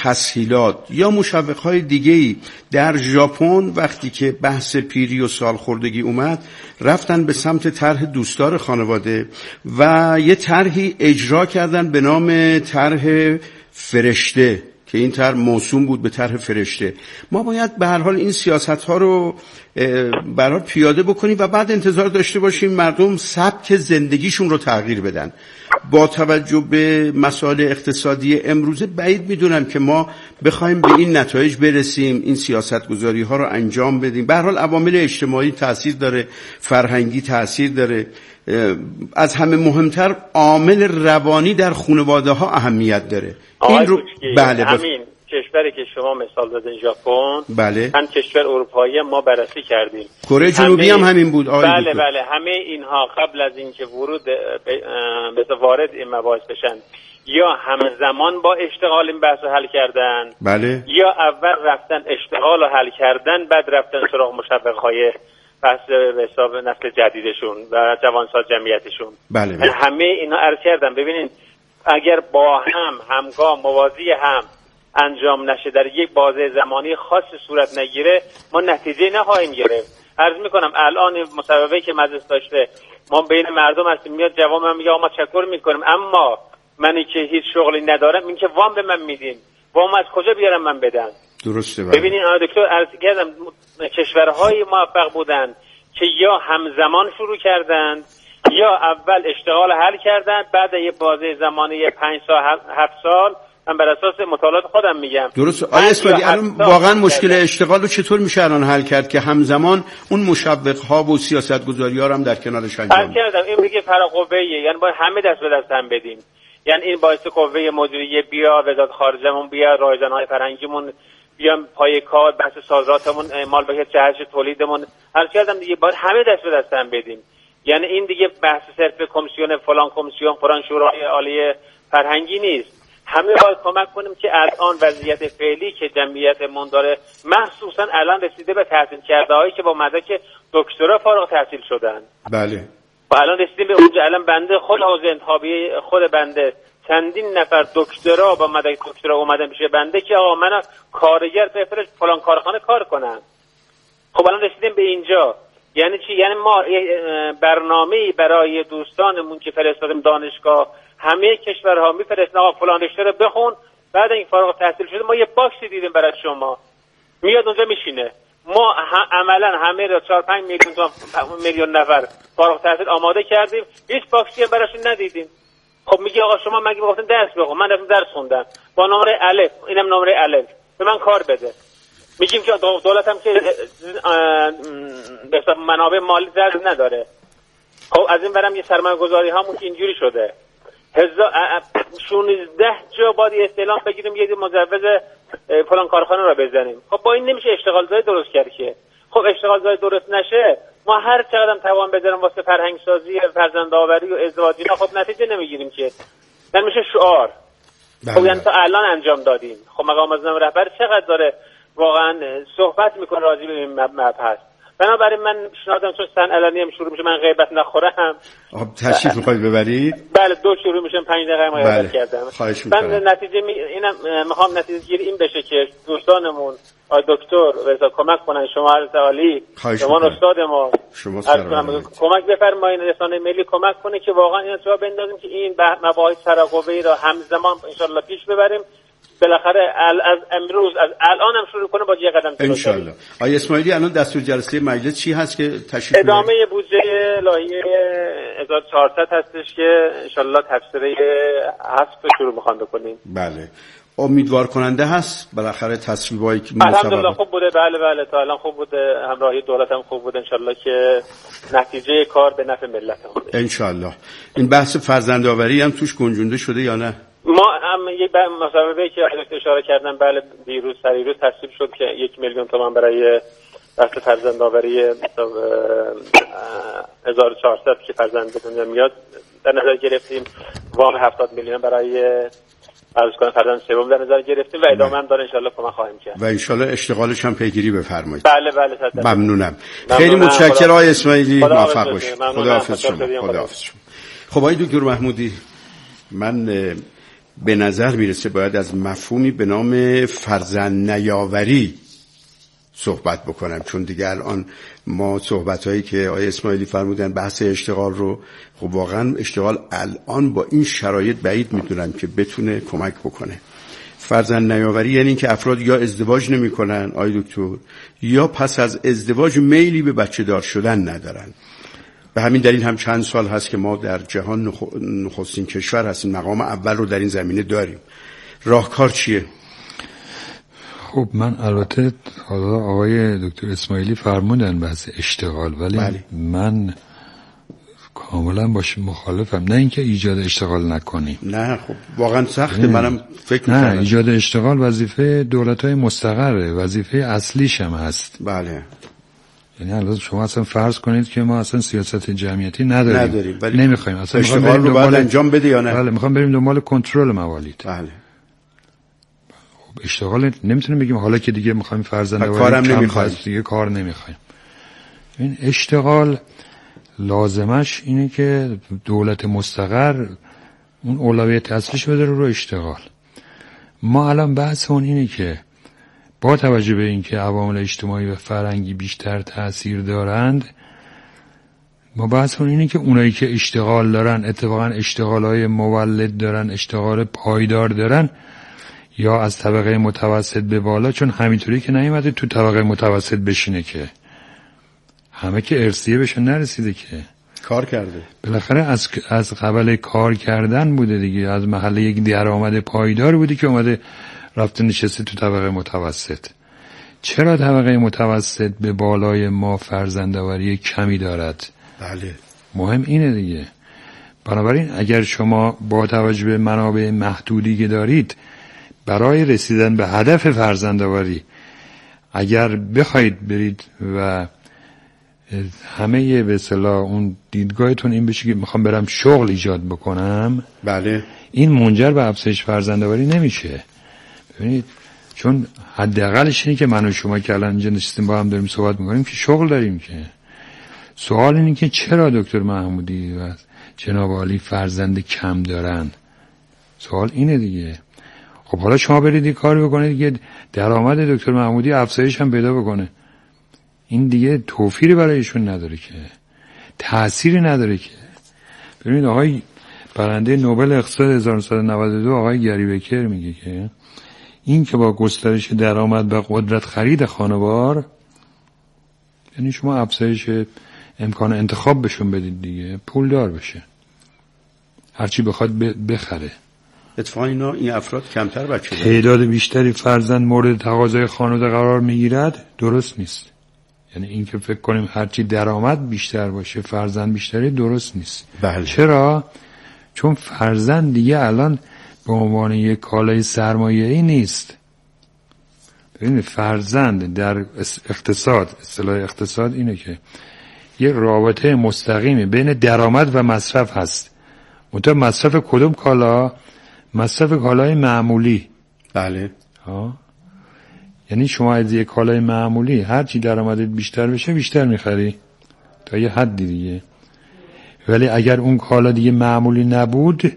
تسهیلات یا مشوق‌های دیگه‌ای در ژاپن وقتی که بحث پیری و سالخوردگی اومد رفتن به سمت طرح دوستدار خانواده و یه طرحی اجرا کردن به نام طرح فرشته که این طرح موسوم بود به طرح فرشته. ما باید به هر حال این سیاست‌ها رو برای پیاده بکنیم و بعد انتظار داشته باشیم مردم سبک زندگیشون رو تغییر بدن. با توجه به مسائل اقتصادی امروزه بعید میدونم که ما بخوایم به این نتایج برسیم، این سیاستگذاری‌ها رو انجام بدیم. به هر حال عوامل اجتماعی تأثیر داره، فرهنگی تأثیر داره، از همه مهمتر عامل روانی در خانواده‌ها اهمیت داره. این رو همین کشوری که شما مثال زدین ژاپن، بله، هم کشور اروپایی ما بررسی کردیم، کره جنوبی هم همین بود. بله همه اینها قبل از اینکه ورود به وارد این مباحث بشن یا همزمان با اشتغال این بحث رو حل کردن، بله، یا اول رفتن اشتغال رو حل کردن بعد رفتن سراغ مشوق‌های بحث به حساب نسل جدیدشون و جوانسال جمعیتشون. بله. همه اینا عرض کردم. ببینید اگر با همگام موازی هم انجام نشه، در یک بازه زمانی خاص صورت نگیره، ما نتیجه نخواهیم گرفت. عرض میکنم الان مصوبه‌ای که مجلس داشته، ما بین مردم هستیم، میاد جواب من میگه ما تشکر میکنیم، اما منی که هیچ شغلی ندارم این که وام به من میدین، وام از کجا بیارم من بدم؟ درسته. ببینید دکتر عرض کردم کشورهای موفق بودن که یا همزمان شروع کردند یا اول اشتغال حل کردند، بعد یه بازه زمانی 5 سال 7 سال، من بر اساس مطالعات خودم میگم. درست. آیا اسماعیلی الان واقعا مشکل اشتغال رو چطور میشه الان حل کرد که همزمان اون مشوق‌ها و سیاست‌گذاری‌ها رو هم در کنارش انجام بدیم؟ این دیگه فراقوه‌ایه، یعنی باید همه دست به دست هم بدیم. یعنی این باعث قوه مدیریه بیا، وزارت خارجه‌مون بیا، رایزن‌های فرهنگیمون بیام پای کار، بحث صادراتمون، مال بهیت جهش تولیدمون، هر کردم دیگه باید همه دست به دست هم بدیم. یعنی این دیگه بحث صرف کمیسیون فلان کمیسیون فلان شورای عالی فرهنگی نیست. همه باید کمک کنیم که الان وضعیت فعلی که جمعیتمون داره، مخصوصا الان رسیده به تحصیل کرده‌هایی که با مدرک دکترا فارغ التحصیل شدن. بله. و الان رسیدیم به اونجا، الان بنده خود حوزه انتخابی خود بنده چندین نفر دکترا با مدرک دکترا اومدن پیش بنده که آقا من کارگر بفرست فلان کارخانه کار کنن. خب الان رسیدیم به اینجا. یعنی چی؟ یعنی ما برنامه‌ای برای دوستانمون که فرستادیم دانشگاه، همه کشورها میفرستن آقا فلان رشته رو بخون، بعد این فارغ التحصیل شده ما یه باکسی دیدیم برای شما، میاد اونجا میشینه. ما عملا همه رو 4-5 میلیون نفر فارغ التحصیل آماده کردیم، هیچ باکسی هم براشون ندیدیم. خب میگه آقا شما مگه گفتن درس بخون؟ من رفتم درس خوندم با نمره الف، اینم نمره الف، به من کار بده. میگیم که دولت هم که به حساب منابع مالی درد نداره. خب از این برم یه سرمایه‌گذاری هامون که اینجوری شده، 16 جا باید استعلام بگیریم یه مجوز فلان کارخانه رو بزنیم. خب با این نمیشه اشتغال زایی درست کرد که. خب اشتغال زایی درست نشه، ما هر چقدر توان بذاریم واسه فرهنگ سازی، فرزندآوری و ازدواج اینا، خب نتیجه نمیگیریم که. نمیشه شعار. خب یعنی تا الان انجام دادیم. خب مقام معظم رهبر چقدر داره واقعا صحبت میکنه راجع به این مبحث. بنابراین من پیشنهادم چون سن علنی هم شروع میشه، من غیبت نخورم. تشریف میخواید ببرید؟ بله 2 شروع میشه، 5 دقیقه ما یاد کردم. من نتیجه اینم میخوام نتیجه گیری این بشه که دوستانمون آقای دکتر رضا کمک کنن، شما عرض عالی، شما استاد ما، شما کمک بفرمایید رسانه ملی کمک کنه که واقعا اینا جواب بندازیم که این مباحث فراقوه‌ای را همزمان ان شاء الله پیش ببریم. بالاخره از امروز از الان هم شروع کنه با یه قدم ان شاء الله. آقای اسماعیلی الان دستور جلسه مجلس چی هست که تشریف ادامه بودجه لایحه 1400 هستش که ان شاء الله تفسیر 7 شروع می‌خوام بکنیم. بله. امیدوار کننده هست بالاخره تصویبایی که الحمدلله خوب بوده. بله تا الان خوب بوده، همراهی دولت هم خوب بوده، ان شاء الله که نتیجه کار به نفع ملت هم بوده ان شاء الله. این بحث فرزندآوری هم توش گنجونده شده یا نه؟ ما هم یک مصوبه‌ای که اشاره کردم، بله دیروز تصویب شد که 1 میلیون تومان برای بحث فرزندآوری 1400 که فرزند به دنیا میاد در نظر گرفتیم. وام 70 میلیون برای فرزند سوم در نظر گرفتیم و ادامه هم داره ان شاء الله کمک خواهیم کرد و ان شاء الله اشتغالش هم پیگیری بفرمایید. بله ممنونم. خیلی متشکرم آقای اسماعیلی، موفق باشید. خداحافظ شما. خب آقای دکتر محمودی، من به نظر میرسه باید از مفهومی به نام فرزند نیاوری صحبت بکنم، چون دیگه الان ما صحبتایی که آقای اسماعیلی فرمودن بحث اشتغال رو، خب واقعا اشتغال الان با این شرایط بعید میدونم که بتونه کمک بکنه. فرزند نیاوری یعنی این که افراد یا ازدواج نمیکنن آقای دکتر، یا پس از ازدواج میلی به بچه دار شدن ندارن. به همین دلیل هم چند سال هست که ما در جهان نخستین کشور هستیم، مقام اول رو در این زمینه داریم. راهکار چیه؟ خب من البته حالا آقای دکتر اسماعیلی فرمودن بحث اشتغال، ولی من کاملا باش مخالفم. نه اینکه ایجاد اشتغال نکنی، نه خب واقعا سخته، منم فکر می‌کنم نه، ایجاد اشتغال وظیفه دولت‌های مستقره، وظیفه اصلیش هم هست. بله. یعنی البته شما اصلا فرض کنید که ما اصلا سیاست جمعیتی نداریم ولی نمیخوایم اصلا اشتغال رو باید انجام بده یا نه؟ بله، میخوام بریم دنبال کنترل موالید. بله. خب اشتغال نمیتونیم بگیم حالا که دیگه میخوایم فرزندواری کارم نمیخوایم دیگه کار نمیخوایم. این اشتغال لازمش اینه که دولت مستقر اون اولویت اصلیش بده رو اشتغال. ما الان بحث اون اینه که با توجه به اینکه عوامل اجتماعی و فرهنگی بیشتر تأثیر دارند، ما بحث اون اینه که اونایی که اشتغال دارن، اتفاقا اشتغالای مولد دارن، اشتغال پایدار دارن، یا از طبقه متوسط به بالا، چون همینطوری که نیومده تو طبقه متوسط بشینه که همه که ارثیه بهش نرسیده، که کار کرده، بالاخره از قبل کار کردن بوده دیگه، از محله یک درآمد پایدار بوده که اومده رفته نشسته تو طبقه متوسط. چرا طبقه متوسط به بالای ما فرزندآوری کمی دارد؟ بله، مهم اینه دیگه. بنابراین اگر شما با توجه به منابع محدودی که دارید برای رسیدن به هدف فرزندآوری اگر بخواید برید و همه به اصطلاح اون دیدگاهتون این بشه که میخوام برم شغل ایجاد بکنم، بله، این منجر به افزایش فرزندآوری نمیشه. ببینید، چون حداقلش اینه که من و شما که الان اینجا نشستیم با هم داریم صحبت میکنیم که شغل داریم. که سوال اینه که چرا دکتر محمودی و جناب عالی فرزند کم دارن؟ سوال اینه دیگه. خب حالا شما برید کاری بکنید که درآمد دکتر محمودی افزایش هم پیدا بکنه، این دیگه توفیری برایشون نداره، که تأثیری نداره. که ببینید آقای برنده نوبل اقتصاد 1992 آقای گری بکر میگه که این که با گسترش درآمد و قدرت خرید خانوار، یعنی شما افزایش امکان انتخاب بهشون بدید دیگه، پول دار بشه، هرچی بخواد بخره. اتفاقا این افراد کمتر بچه دارن، تعداد بیشتری فرزند مورد تقاضای خانواده قرار میگیرد، درست نیست. یعنی این که فکر کنیم هرچی درآمد بیشتر باشه فرزند بیشتری، درست نیست. بله. چرا؟ چون فرزند دیگه الان به عنوان یک کالای سرمایه‌ای نیست. ببینید فرزند در اقتصاد، اصطلاح اقتصاد اینه که یه رابطه مستقیمی بین درآمد و مصرف هست. منتها مصرف کدوم کالا؟ مصرف کالای معمولی. بله. یعنی شما از یک کالای معمولی هرچی درآمدت بیشتر بشه بیشتر میخری تا یه حدی دیگه، ولی اگر اون کالا دیگه معمولی نبود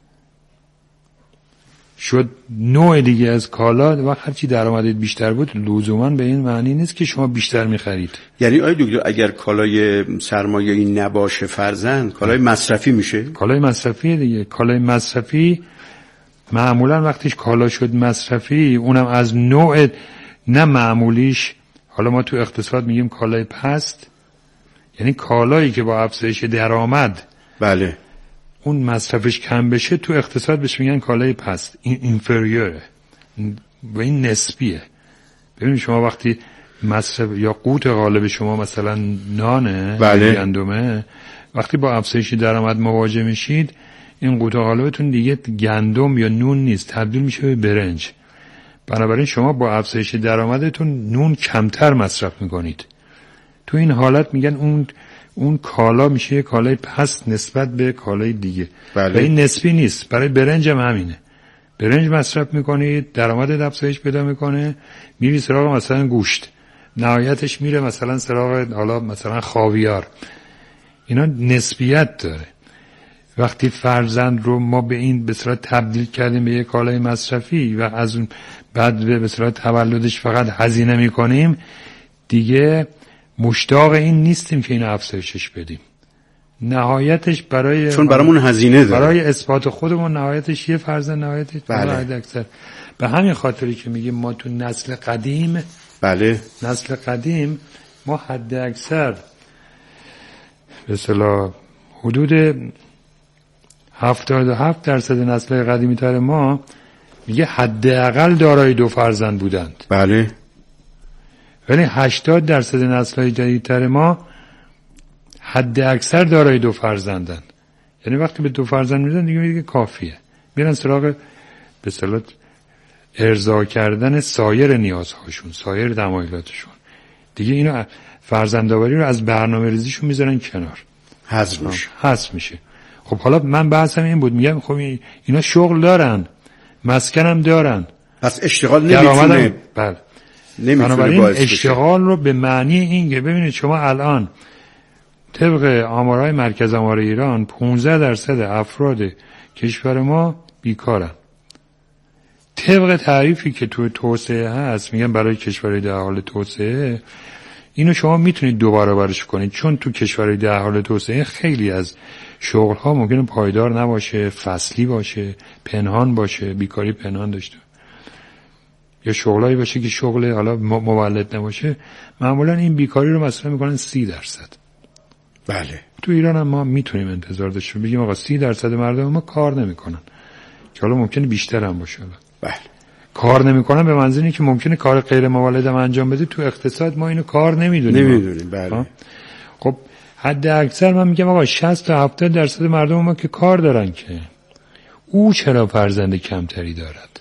شد نوع دیگه از کالا و هرچی درآمدت بیشتر بود، لزوما به این معنی نیست که شما بیشتر میخرید. یعنی آقای دکتر اگر کالای سرمایه‌ای نباشه فرزند، کالای مصرفی میشه؟ کالای مصرفی دیگه. کالای مصرفی معمولا وقتیش کالا شد مصرفی، اونم از نوع نه معمولیش، حالا ما تو اقتصاد میگیم کالای پست، یعنی کالایی که با افزایش درآمد بله اون مصرفش کم بشه، تو اقتصاد بهش میگن کالای پست، این اینفریوره و این نسبیه. ببینید شما وقتی مصرف یا قوت غالب شما مثلا نانه، بله، گندمه، وقتی با افزایش درآمد مواجه میشید این قوت غالبتون دیگه گندم یا نون نیست، تبدیل میشه به برنج. بنابراین شما با افزایش درآمدتون نون کمتر مصرف میکنید. تو این حالت میگن اون کالا میشه کالای پست نسبت به کالای دیگه. بله. و این نسبی نیست. برای برنج هم همینه. برنج مصرف میکنید، درآمدت افزایش پیدا میکنه، میری سراغ مثلا گوشت، نهایتش میره مثلا سراغ حالا مثلا خاویار. اینا نسبیت داره. وقتی فرزند رو ما به این به صورت تبدیل کردیم به یک کالای مصرفی و از اون بعد به صورت تولدش فقط هزینه میکنیم، دیگه مشتاق این نیستیم که اینو افزایشش بدیم. نهایتش برای چون برامون هزینه داره، برای اثبات خودمون نهایتش یه فرزند، نهایتش حد اکثر. به همین خاطری که میگیم ما تو نسل قدیم، بله، نسل قدیم ما حد اکثر به اصطلاح حدود 77% نسل قدیمی تر ما میگه حداقل دارای 2 فرزند بودند. بله. ولی 80% نسل‌های جدیدتر ما حد اکثر دارای 2 فرزندن. یعنی وقتی به 2 فرزند میزنن دیگه کافیه، میرن سراغ به اصطلاح ارضا کردن سایر نیازهاشون، سایر تمایلاتشون. دیگه اینو فرزندآوری رو از برنامه‌ریزیشون میذارن کنار، حذف میشه. خب حالا من بحثم این بود، میگم خب اینا شغل دارن، مسکن هم دارن، پس اشتغال نمیتونه. بله. بنابراین اشتغال رو به معنی این که ببینید شما الان طبق آمارهای مرکز آمار ایران 15% افراد کشور ما بیکارن. طبق تعریفی که تو توسعه هست، میگن برای کشورهای در حال توسعه، اینو شما میتونید 2 برابرش کنید، چون تو کشورهای در حال توسعه خیلی از شغل‌ها ممکنه پایدار نباشه، فصلی باشه، پنهان باشه، بیکاری پنهان داشته، یا شغلایی باشه که شغل حالا مولد نباشه. معمولا این بیکاری رو مثلا میکنن 30%. بله. تو ایران هم ما میتونیم انتظار داشته بگیم آقا 30% مردم ما کار نمیکنن، که حالا ممکنه بیشتر هم باشه. بله. کار نمیکنن به منظوری که ممکنه کار غیر مولد هم انجام بده. تو اقتصاد ما اینو کار نمیدونیم. بله. خب حد اکثر من میگم آقا 60 تا 70% مردم ما که کار دارن، که او چرا فرزند کمتری دارد؟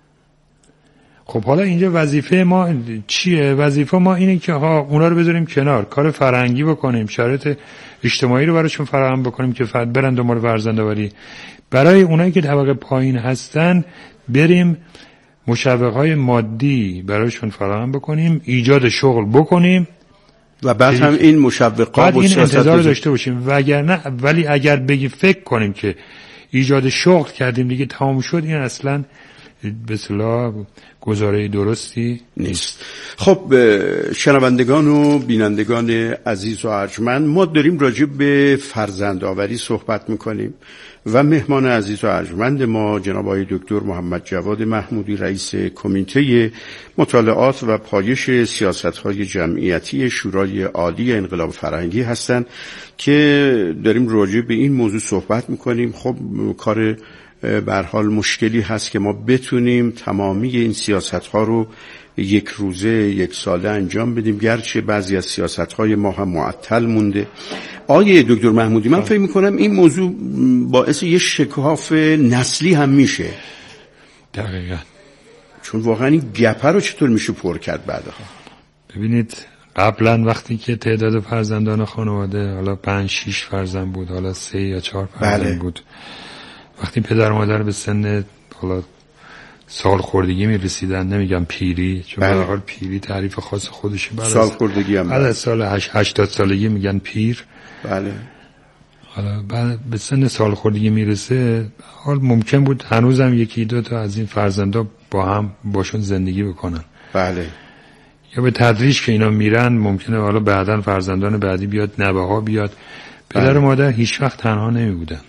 خب حالا اینجا وظیفه ما چیه؟ وظیفه ما اینه که اونا رو بذاریم کنار، کار فرهنگی بکنیم، شرایط اجتماعی رو براشون فراهم بکنیم که برن دنبال فرزندآوری. برای اونایی که طبقه پایین هستن بریم مشوق‌های مادی براشون فراهم بکنیم، ایجاد شغل بکنیم و بعد هم این مشوقات و این انتظار داشته باشیم. وگرنه ولی اگر بگی فکر کنیم که ایجاد شغل کردیم دیگه تمام شد، این اصلاً به اصطلاح گزاره درستی نیست. خب شنوندگان و بینندگان عزیز و ارجمند، ما داریم راجع به فرزندآوری صحبت میکنیم و مهمان عزیز و ارجمند ما جناب آقای دکتر محمد جواد محمودی، رئیس کمیته مطالعات و پایش سیاست‌های جمعیتی شورای عالی انقلاب فرهنگی هستند که داریم راجع به این موضوع صحبت میکنیم. خب کار به هر حال مشکلی هست که ما بتونیم تمامی این سیاست‌ها رو یک روزه یک ساله انجام بدیم، گرچه بعضی از سیاست‌های ما هم معطل مونده. آقای دکتر محمودی، من فکر می‌کنم این موضوع باعث یه شکاف نسلی هم میشه. دقیقاً. چون واقعا این گپه رو چطور میشه پر کرد بعدها؟ ببینید قبلا وقتی که تعداد فرزندان خانواده حالا 5-6 فرزند بود، حالا 3 یا 4 فرزند بود، وقتی پدر و مادر به سن حالا سال خوردگی میرسیدن، نمیگم پیری، چون به هر حال پیری تعریف خاص خودشه، سال خوردگی هم بعد از سال 80 سالگی میگن پیر. بله. حالا بعد به سن سال خوردگی میرسه، حال ممکن بود هنوزم 1-2 تا از این فرزندا با هم باشون زندگی بکنن. بله. یا به تدریج که اینا میرن ممکنه حالا بعدن فرزندان بعدی بیاد، نوه ها بیاد. پدر و مادر هیچ وقت تنها نمی بودن.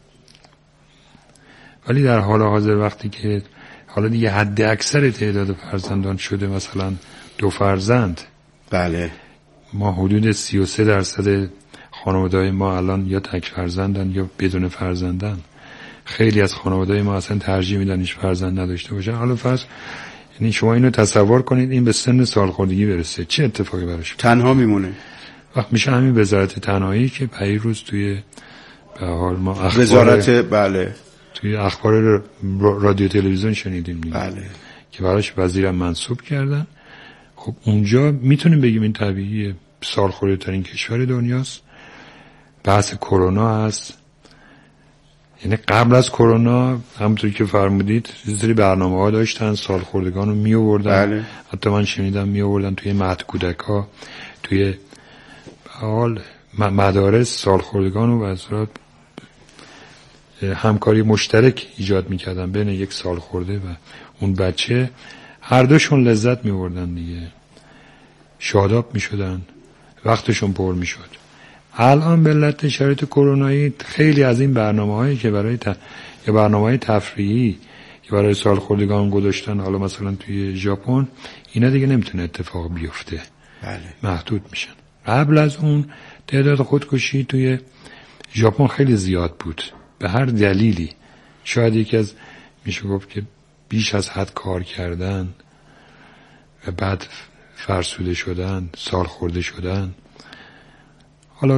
ولی در حال حاضر وقتی که حالا دیگه حد اکثر تعداد فرزندان شده مثلا 2 فرزند، بله، ما حدود 33% خانواده‌های ما الان یا تک فرزندن یا بدون فرزندن. خیلی از خانواده‌های ما اصلا ترجیح میدن هیچ فرزند نداشته باشن. حالا فرض یعنی شما اینو تصور کنید این به سن سالخوردگی برسه، چه اتفاقی براش تنها میمونه. وقت میشه همین وزارت تنهایی که پیروز توی به حال ما اخبار وزارت بله توی اخبار رادیو تلویزیون شنیدیم دیگه. بله. که براش وزیرم منصوب کردن. خب اونجا میتونیم بگیم این طبیعیه، سالخورده ترین کشور دنیاست. بحث کرونا هست، یعنی قبل از کرونا همونطوری که فرمودید یه سری برنامه‌ها داشتن، سالخوردگان رو می‌آوردن. بله. حتی من شنیدم می‌آوردن توی مهد کودک‌ها، توی حال مدارس سالخوردگان رو به صورت همکاری مشترک ایجاد میکردن بین یک سال خورده و اون بچه، هر دوشون لذت میبردن دیگه، شاداب میشدن، وقتشون پر میشد. الان به علت شرایط کرونایی خیلی از این برنامه‌هایی که برای یا برنامه‌های تفریحی که برای سالخوردگان گذاشتن، حالا مثلا توی ژاپن، اینا دیگه نمیتونه اتفاق بیفته. بله. محدود میشن. قبل از اون تعداد خودکشی توی ژاپن خیلی زیاد بود، به هر دلیلی. شاید یکی از میشه گفت که بیش از حد کار کردن و بعد فرسوده شدن، سالخورده شدن. حالا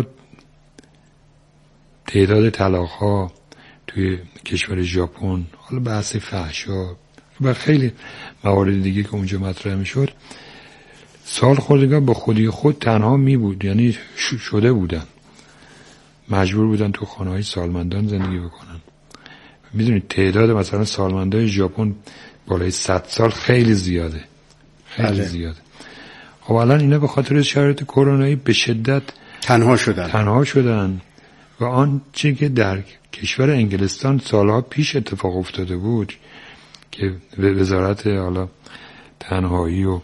تعداد طلاق‌ها توی کشور ژاپن، حالا بحث فحشا و خیلی موارد دیگه که اونجا مطرح میشد، سالخوردگان با خودی خود تنها می بود، یعنی شده بودن، مجبور بودن تو خانه‌های سالمندان زندگی بکنن. میدونید تعداد مثلا سالمندای ژاپن بالای 100 سال خیلی زیاده، خیلی زیاده. خب الان اینا به خاطر شرایط کرونایی به شدت تنها شدن و آن چیزی که در کشور انگلستان سالها پیش اتفاق افتاده بود که وزارت حالا تنهایی و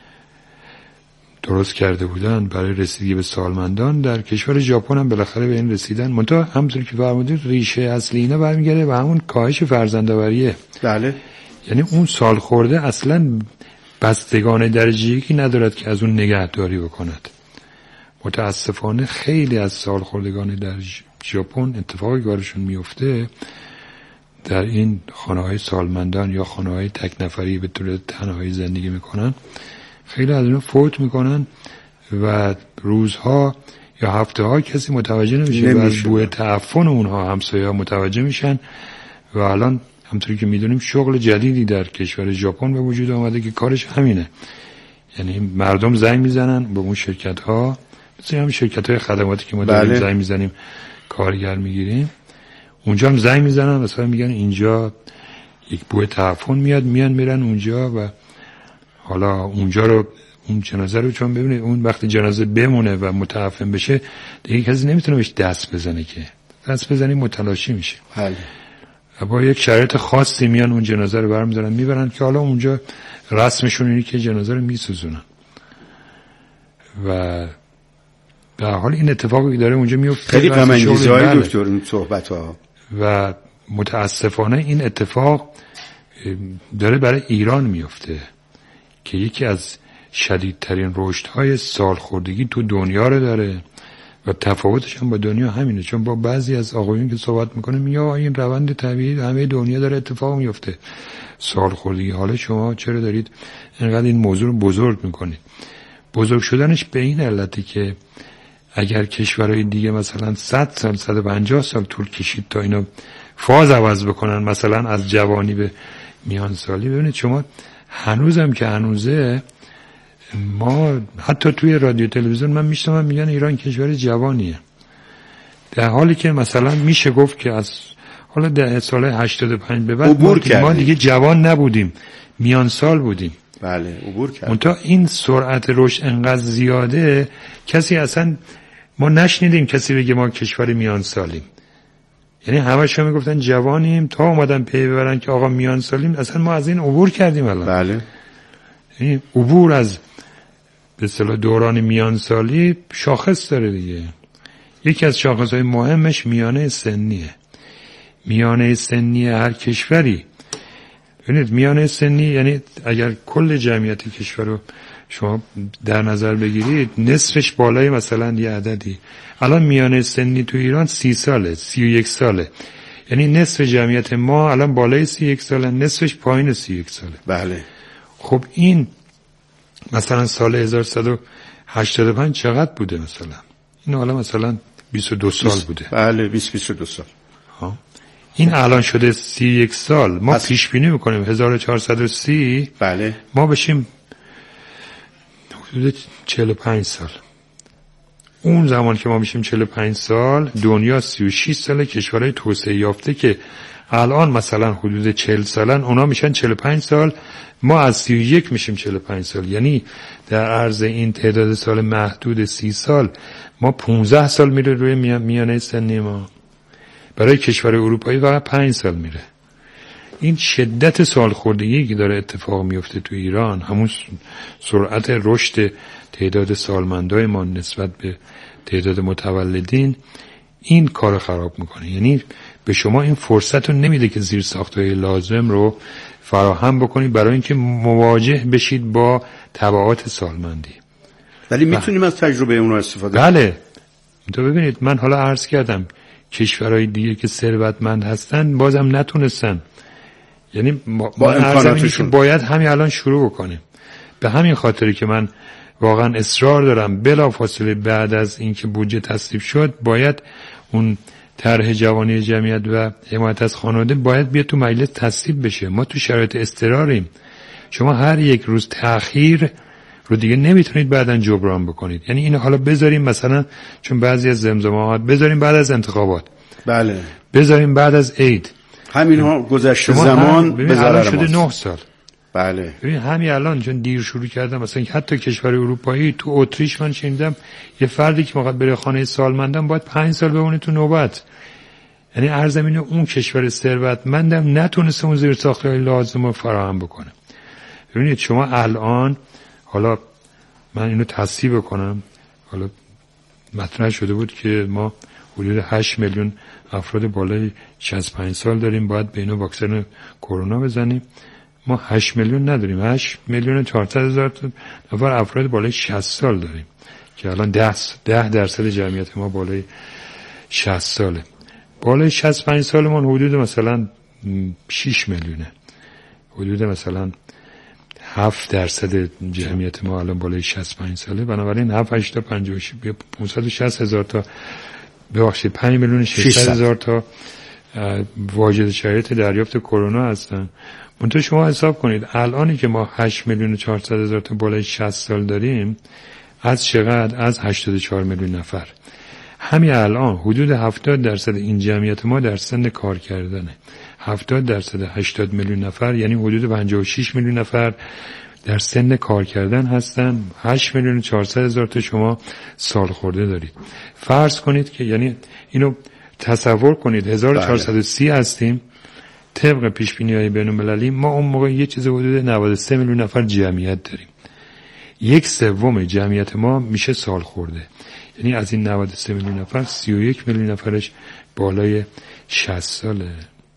درست کرده بودن برای رسیدگی به سالمندان، در کشور ژاپن هم بالاخره به این رسیدن. منتها همونطور که فرمودید ریشه اصلی اینا برمیگرده به همون کاهش فرزندآوریه. بله. یعنی اون سالخورده اصلا بستگان درجه یکی ندارد که از اون نگهداری بکند. متاسفانه خیلی از سالخوردگان در ژاپن اتفاقی کارشون میفته در این خانه‌های سالمندان یا خانه‌های تک نفری به طور تنهایی زندگی میکنن، خیلی از اینا فوت میکنن و روزها یا هفته‌ها کسی متوجه نمیشه و از بوی تعفن اونها همسایه‌ها متوجه میشن. و الان همونطوری که میدونیم شغل جدیدی در کشور ژاپن به وجود آمده که کارش همینه، یعنی مردم زنگ میزنن به اون شرکت‌ها، مثل همین شرکت‌های خدماتی که ما داریم زنگ میزنیم کارگر میگیریم، اونجا هم زنگ میزنن مثلا میگن اینجا یک بوی تعفن میاد، میرن اونجا و حالا اونجا رو اون جنازه رو چون ببینید اون وقتی جنازه بمونه و متعفن بشه دیگه کسی نمیتونه بهش دست بزنه، که دست بزنی متلاشی میشه. بله. و با یک شرایط خاصی میان اون جنازه رو برمی‌دارن میبرن که حالا اونجا رسمشون اینه که جنازه رو میسوزونن و به حال این اتفاقی داره اونجا میفته. خیلی غم انگیزه دکتر این صحبت‌ها و متاسفانه این اتفاق داره برای ایران میفته که یکی از شدیدترین رشدهای سالخوردگی تو دنیا رو داره و تفاوتش هم با دنیا همینه. چون با بعضی از آقایون که صحبت میکنیم یا این روند طبیعی همه دنیا داره اتفاق میفته سالخوردگی، حالا شما چرا دارید اینقدر این موضوع رو بزرگ میکنید؟ بزرگ شدنش به این علتی که اگر کشورهای دیگه مثلا 100 سال 150 سال طول کشید تا اینا فاز عوض بکنن، مثلا از جوانی به میان سالی، ببینید شما هنوزم که هنوزه ما حتی توی رادیو تلویزیون من میشنوم میگن ایران کشور جوانیه، در حالی که مثلا میشه گفت که از حالا در سال 85 به بعد ما دیگه جوان نبودیم، میان سال بودیم. بله عبور کردیم. منتها این سرعت رشد انقدر زیاده کسی اصلا ما نشنیدیم کسی بگه ما کشور میان سالیم. یعنی همه‌شون میگفتن جوانیم تا اومدن پی ببرن که آقا میان سالیم، اصلا ما از این عبور کردیم الان. بله. یعنی عبور از به اصطلاح دوران میان سالی شاخص داره دیگه. یکی از شاخص‌های مهمش میانه سنیه. میانه سنی هر کشوری، ببینید میانه سنی یعنی اگر کل جمعیت کشور رو شما در نظر بگیرید نصفش بالای مثلا یه عددی، الان میانه سنی تو ایران 30 ساله 31 ساله، یعنی نصف جمعیت ما الان بالای 31 ساله، نصفش پایین 31 ساله. بله. خب این مثلا سال 1185 چقدر بوده؟ مثلا این حالا مثلا 22 سال بوده. بله 22 سال. این الان شده 31 سال. ما پیش بینی میکنیم 1430 بله ما بشیم حدود 45 سال. اون زمان که ما میشیم 45 سال دنیا 36 ساله، کشورهای توسعه یافته که الان مثلا حدود 40 سالن اونا میشن 45 سال، ما از 31 میشیم 45 سال. یعنی در عرض این تعداد سال محدود 30 سال ما 15 سال میره روی میانه سنی ما. برای کشور اروپایی فقط 5 سال میره. این شدت سالخوردگی که داره اتفاق میفته تو ایران، همون سرعت رشد تعداد سالمندای ما نسبت به تعداد متولدین، این کار خراب میکنه. یعنی به شما این فرصت رو نمیده که زیر ساختهای لازم رو فراهم بکنید برای اینکه مواجه بشید با تبعات سالمندی. ولی میتونیم از تجربه اون رو استفاده کنیم. بله. تو ببینید من حالا عرض کردم کشورهای دیگه که ثروتمند هستن بازم نتونستن. یعنی با امکاناتشون باید همین الان شروع بکنیم. به همین خاطری که من واقعا اصرار دارم بلافاصله بعد از اینکه بودجه تصویب شد باید اون طرح جوانی جمعیت و حمایت از خانواده باید بیاد تو مجلس تصویب بشه. ما تو شرایط اضطراریم. شما هر یک روز تأخیر رو دیگه نمیتونید بعداً جبران بکنید. یعنی اینو حالا بذاریم مثلا چون بعضی از زمزمه‌ها بذاریم بعد از انتخابات. بله. بذاریم بعد از عید. همینها گذشته زمان به ضرر شده ماست. 9 سال. بله. ببین همین الان چون دیر شروع کردم مثلا حتی کشور اروپایی تو اتریش من شنیدم یه فردی که میخواد بره خانه سالمندان باید 5 سال بمونه تو نوبت. یعنی ارزمین اون کشور ثروتمندم نتونسته اون زیرساخت‌های لازم رو فراهم بکنه. ببینید شما الان حالا من اینو تصحیح بکنم، حالا مطرح شده بود که ما حدود 8 میلیون افراد بالای 65 سال داریم باید به اینو واکسن کرونا بزنیم. ما 8 میلیون نداریم، 8 میلیون 400 هزار نفر افراد بالای 60 سال داریم که الان 10% جمعیت ما بالای 60 ساله. بالای 65 سالمون حدود مثلا 6 میلیونه، حدود مثلا 7% جمعیت ما الان بالای 65 ساله. بنابراین 7 8 تا 56 560 هزار تا ببخشید 5 میلیون 600 هزار تا واجد شرایط دریافت کرونا هستن. منتها شما حساب کنید الانی که ما 8 میلیون 400 هزار تا بالای 60 سال داریم از چقدر؟ از 84 میلیون نفر. همین الان حدود 70% این جمعیت ما در سن کار کردنه. 70% 80 میلیون نفر یعنی حدود 56 میلیون نفر در سن کار کردن هستن. 8 میلیون 400 هزار تا شما سال خورده دارید. فرض کنید که یعنی اینو تصور کنید 1430 هستیم طبق پیش بینی‌های بین‌المللی. ما اون موقع یه چیز حدود 93 میلیون نفر جمعیت داریم. 1/3 جمعیت ما میشه سال خورده. یعنی از این 93 میلیون نفر 31 میلیون نفرش بالای 60 ساله.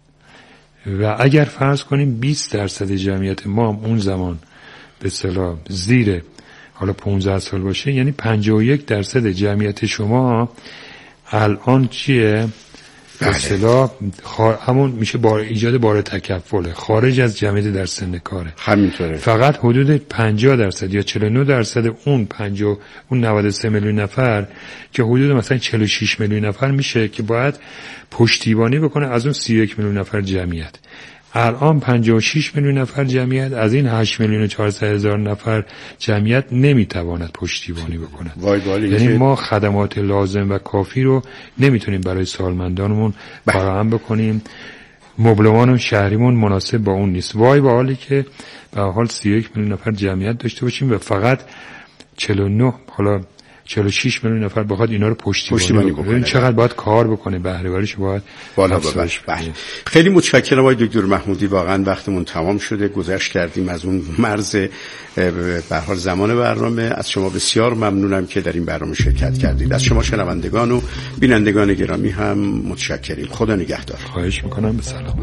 و اگر فرض کنیم 20% جمعیت ما هم اون زمان به اصطلاح زیر حالا 15 سال باشه یعنی 51% جمعیت شما الان چیه؟ به اصطلاح همون میشه ایجاد بار تکفله، خارج از جمعیت در سن کاره. همینطوره. فقط حدود 50% یا 49% اون 93 میلیون نفر که حدود مثلا 46 میلیون نفر میشه که باید پشتیبانی بکنه از اون 31 میلیون نفر جمعیت. الان 56 میلیون نفر جمعیت از این 8 میلیون 400 هزار نفر جمعیت نمیتواند پشتیبانی بکنه. یعنی ما خدمات لازم و کافی رو نمیتونیم برای سالمندانمون فراهم بکنیم. مبلمان و شهریمون مناسب با اون نیست. وای به حالی که به حال 31 میلیون نفر جمعیت داشته باشیم و فقط 49 حالا 46 میلیون نفر بخواد اینا رو پشتیبانی بکنه. چقدر باید کار بکنه، بهره‌وریش باید بالا ببره. خیلی متشکرم آقای دکتر محمودی. واقعا وقتمون تمام شده، گذشت کردیم از اون مرز به حال زمان برنامه. از شما بسیار ممنونم که در این برنامه شرکت کردید. از شما شنوندگان و بینندگان گرامی هم متشکریم. خدا نگهدار. خواهش میکنم. به سلامت.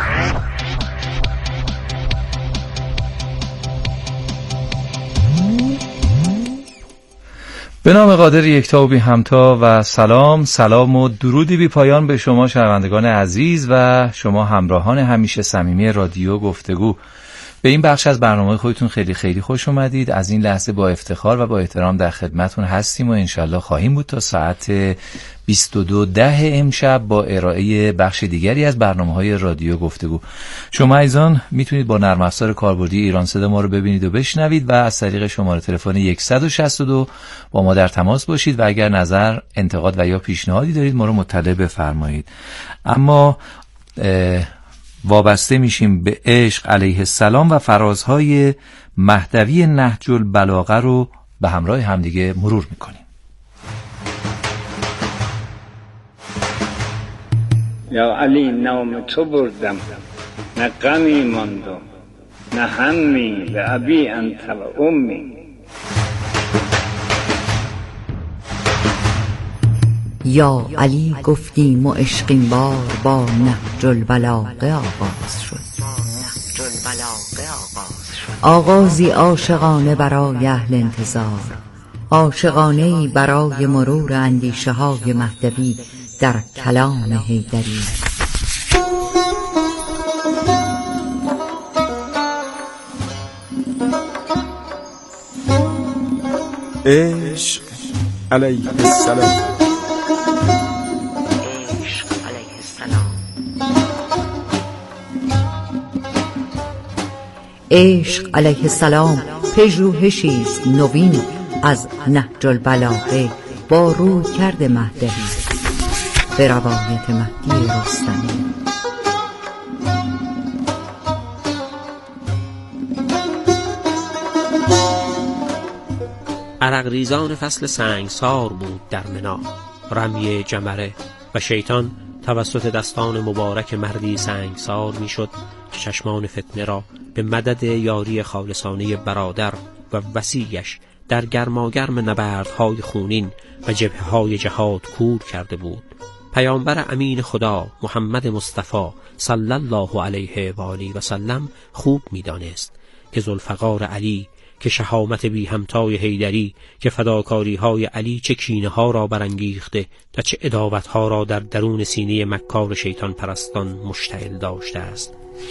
به نام قادر یکتا و بی همتا و سلام و درودی بی پایان به شما شنوندگان عزیز و شما همراهان همیشه صمیمی رادیو گفتگو. به این بخش از برنامه خودتون خیلی خیلی خوش اومدید. از این لحظه با افتخار و با احترام در خدمتون هستیم و انشالله خواهیم بود تا ساعت 22:10 امشب با ارائه بخش دیگری از برنامه‌های رادیو گفتگو. شما عزیزان میتونید با نرم افزار کاربردی ایران صدا ما رو ببینید و بشنوید و از طریق شماره تلفن 162 با ما در تماس باشید و اگر نظر، انتقاد و یا پیشنهادی دارید ما رو مطلع بفرمایید. اما وابسته میشیم به عشق علیه السلام و فرازهای مهدوی نهج البلاغه رو به همراه همدیگه مرور میکنیم. یا علی نام تو بردم، نه غمی ماندم نه همی، به ابی انت و امی. یا علی گفتیم و عشقین بار با نهج البلاغه آغاز شد. آغازی عاشقانه برای اهل انتظار، عاشقانه‌ای برای مرور اندیشه های مهدوی در کلام حیدری. عشق علیه السلام. عشق علیه السلام پژوهشی است نوین از نهج البلاغه با رویکرد مهدوی به روایت مهدی رستمی. عرقریزان فصل سنگسار بود در منا، رمی جمره و شیطان توسط دستان مبارک مردی سنگسار میشد که چشمان فتنه را به مدد یاری خالصانه برادر و وصیش در گرماگرم نبردهای خونین و جبهه‌های جهاد کور کرده بود. پیامبر امین خدا محمد مصطفی صلی الله علیه و آله و سلم خوب می‌دانست که ذوالفقار علی، که شهامت بی همتای حیدری، که فداکاری های علی چه کینه ها را برانگیخته و چه عداوت ها را در درون سینه مکار شیطان پرستان مشتعل داشته است.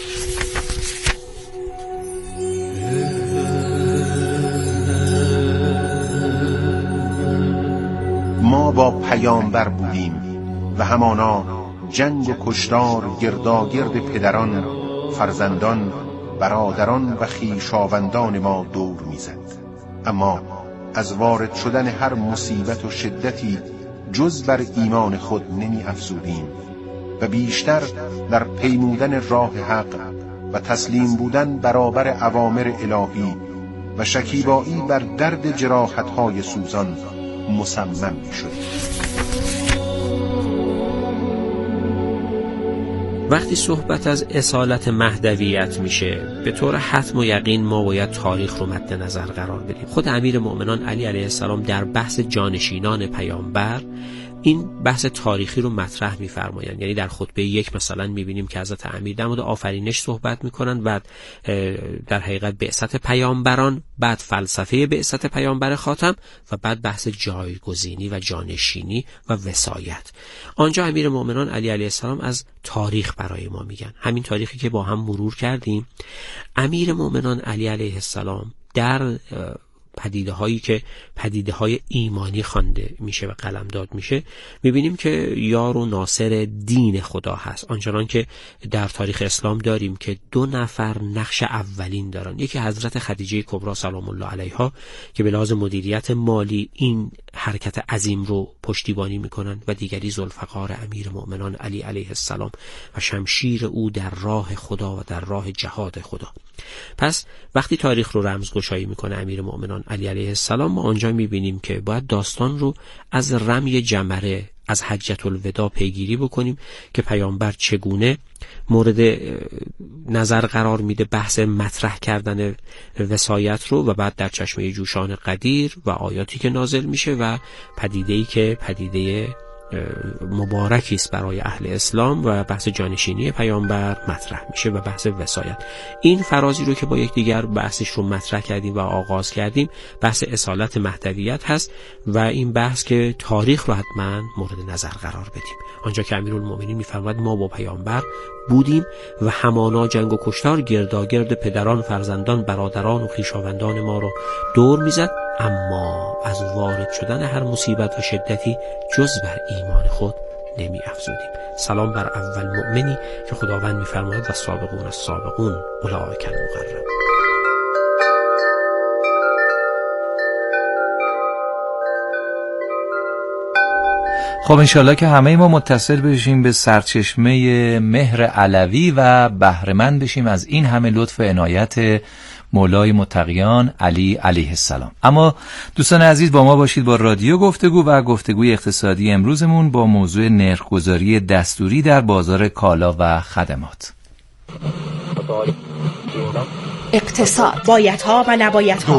ما با پیامبر بودیم و همانا جنگ و کشتار گرداگرد پدران، فرزندان، برادران و خویشاوندان ما دور میزد. اما از وارد شدن هر مصیبت و شدتی جز بر ایمان خود نمی افزودیم و بیشتر در پیمودن راه حق و تسلیم بودن برابر اوامر الهی و شکیبایی بر درد جراحت‌های سوزان مصمم می‌شدیم. وقتی صحبت از اصالت مهدویت میشه، به طور حتم و یقین ما باید تاریخ رو مد نظر قرار بدیم. خود امیر مؤمنان علی علیه السلام در بحث جانشینان پیامبر این بحث تاریخی رو مطرح می‌فرمایند. یعنی در خطبه 1 مثلا می‌بینیم که حضرت امیر در مورد آفرینش صحبت می‌کنند، بعد در حقیقت بعثت پیامبران، بعد فلسفه بعثت پیامبر خاتم و بعد بحث جایگزینی و جانشینی و وصایت. آنجا امیر مؤمنان علی علیه السلام از تاریخ برای ما میگن، همین تاریخی که با هم مرور کردیم. امیر مؤمنان علی علیه السلام در پدیده هایی که پدیده های ایمانی خوانده میشه و قلمداد میشه، میبینیم که یار و ناصر دین خدا هست. آنچنان که در تاریخ اسلام داریم که 2 نفر نقش اولین دارن، یکی حضرت خدیجه کبری سلام الله علیها که به لحاظ مدیریت مالی این حرکت عظیم رو پشتیبانی میکنن و دیگری ذوالفقار امیر مؤمنان علی علیه السلام و شمشیر او در راه خدا و در راه جهاد خدا. پس وقتی تاریخ رو رمزگشایی میکنه امیر مؤمنان علی علیه السلام، ما آنجا میبینیم که باید داستان رو از رمی جمره، از حجة الوداع پیگیری بکنیم که پیامبر چگونه مورد نظر قرار میده بحث مطرح کردن وصایت رو و بعد در چشمه جوشان قدیر و آیاتی که نازل میشه و پدیده‌ای که پدیده مبارکی است برای اهل اسلام و بحث جانشینی پیامبر مطرح میشه و بحث وصایت. این فرازی رو که با یکدیگر بحثش رو مطرح کردیم و آغاز کردیم بحث اصالت مهدویت هست و این بحث که تاریخ رو حتما مورد نظر قرار بدیم. آنجا که امیرالمومنین میفرماید ما با پیامبر بودیم و همانا جنگ و کشتار گرداگرد پدران، فرزندان، برادران و خویشاوندان ما رو دور میزد، اما از وارد شدن هر مصیبت و شدتی جز بر ایمان خود نمی افزودیم. سلام بر اول مؤمنی که خداوند میفرماید و سابقون السابقون اولئک المقربون. خب انشالله که همه ما متصل بشیم به سرچشمه مهر علوی و بهره‌مند بشیم از این همه لطف و عنایت مولای متقیان علی علیه السلام. اما دوستان عزیز با ما باشید با رادیو گفتگو و گفتگوی اقتصادی امروزمون با موضوع نرخ‌گذاری دستوری در بازار کالا و خدمات. اقتصاد، بایدها و نبایدها.